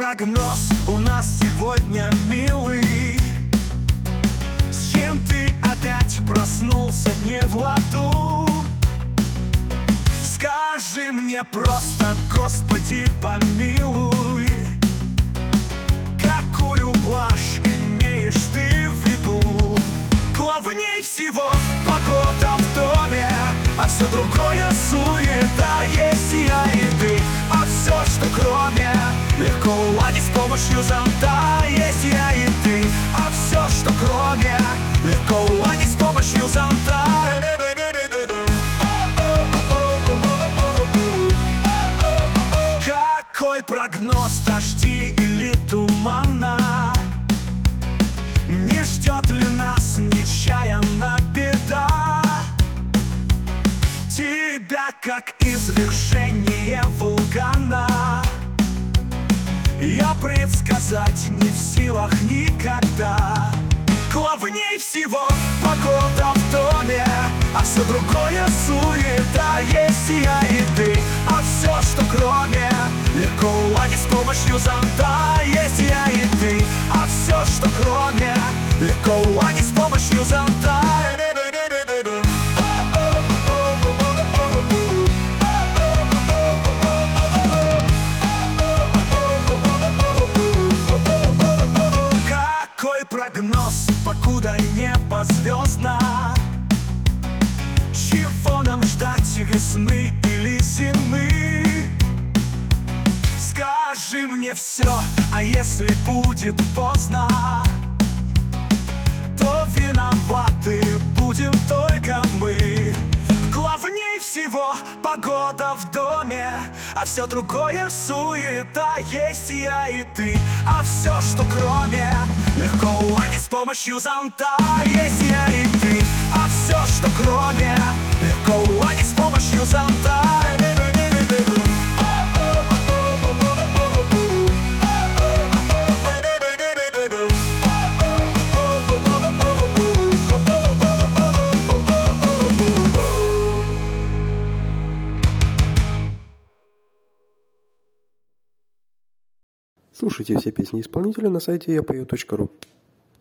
прогноз у нас сегодня, милый? С чем ты опять проснулся не в ладу? Скажи мне просто, Господи, помилуй, какую блажь имеешь ты в виду? Главней всего погода в доме, а все другое суета. Есть я и ты, а все, что кроме, легко уладить с помощью зонта. Есть я и ты, а все, что кроме, легко уладить с помощью зонта. Какой прогноз, дожди или тумана? Не ждет ли нас нечаянно беда? Тебя, как извержение вулкана, я предсказать не в силах никогда. Главней всего погода в доме, а все другое суета. Есть я и ты, а все, что кроме, легко уладить с помощью зонта. Есть я и ты, а все, что кроме, легко уладить с помощью зонта. Какой прогноз, покуда небо звездно? Чего нам ждать, весны или зимы? Скажи мне все, а если будет поздно, то виноваты будем только мы. Главней всего погода в доме, а все другое суета. Есть я и ты, а все, что кроме, легко уладить с помощью зонта. Есть я и ты, а все, что кроме, легко уладить с помощью зонта. Слушайте все песни исполнителя на сайте yapою.ru.